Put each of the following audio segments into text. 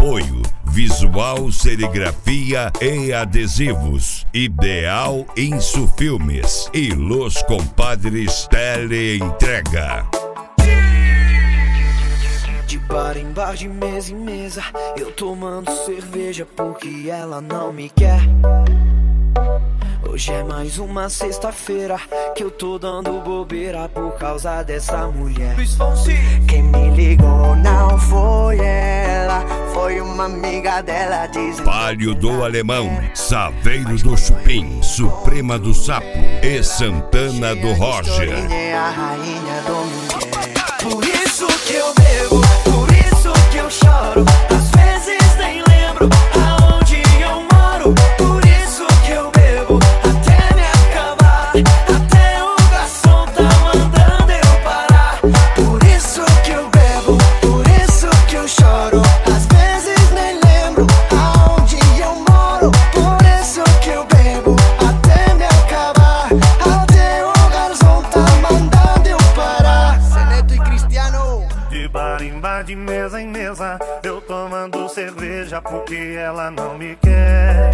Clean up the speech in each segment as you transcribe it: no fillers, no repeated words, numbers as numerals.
Apoio Visual, Serigrafia e Adesivos, Ideal Insufilmes e Los Compadres Teleentrega. De bar em bar, de mesa em mesa, eu tomando cerveja porque ela não me quer. Hoje é mais uma sexta-feira que eu tô dando bobeira por causa dessa mulher. Quem me ligou não foi ela, foi uma amiga dela dizendo. Palio do Alemão, Saveiro do Chupim, Suprema do Sapo e Santana do Roger. É a rainha do mulher. Por isso que eu bebo, por isso que eu choro, às vezes nem lembro aonde eu moro. Por isso que eu bebo até me acabar, até o garçom tá mandando eu parar. Por isso que eu bebo, por isso que eu choro, às vezes nem lembro aonde eu moro. Por isso que eu bebo até me acabar, até o garçom tá mandando eu parar. Seneto e Cristiano. De bar em bar, de mesa em mesa, eu tomando cerveja porque ela não me quer.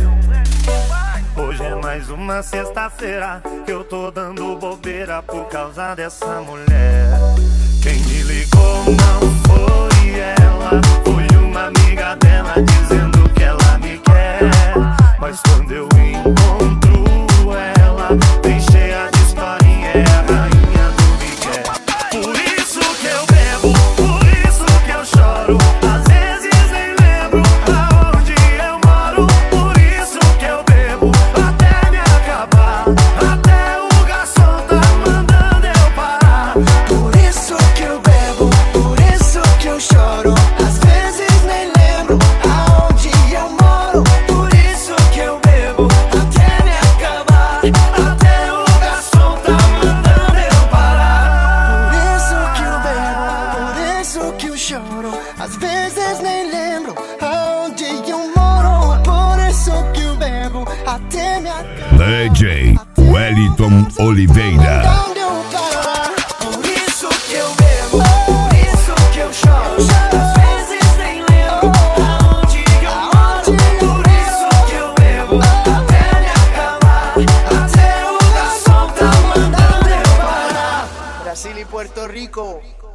Hoje é mais uma sexta-feira que eu tô dando bobeira por causa dessa mulher. Quem me ligou não foi ela, foi uma amiga dela dizendo que ela me quer. Mas quando eu encontro ela, bem cheia de historinha, é a rainha do Miguel. Por isso que eu bebo, por isso que eu choro, às vezes nem lembro aonde eu moro. Por isso que eu bebo até me acabar, até o garçom tá mandando eu parar. Por isso que eu bebo, por isso que eu choro, às vezes nem lembro aonde eu moro. Por isso que eu bebo até me acabar, até o garçom tá mandando eu parar. Por isso que eu bebo, por isso que eu choro, às vezes nem lembro aonde eu moro. Por isso que eu bebo até me acabar, DJ Wellington Oliveira. mandando eu parar. Por isso que eu bebo, por isso que eu choro, às vezes nem lembro aonde eu moro. Por isso que eu bebo até me acabar, até o garçom tá mandando eu parar. Brasil y Puerto Rico.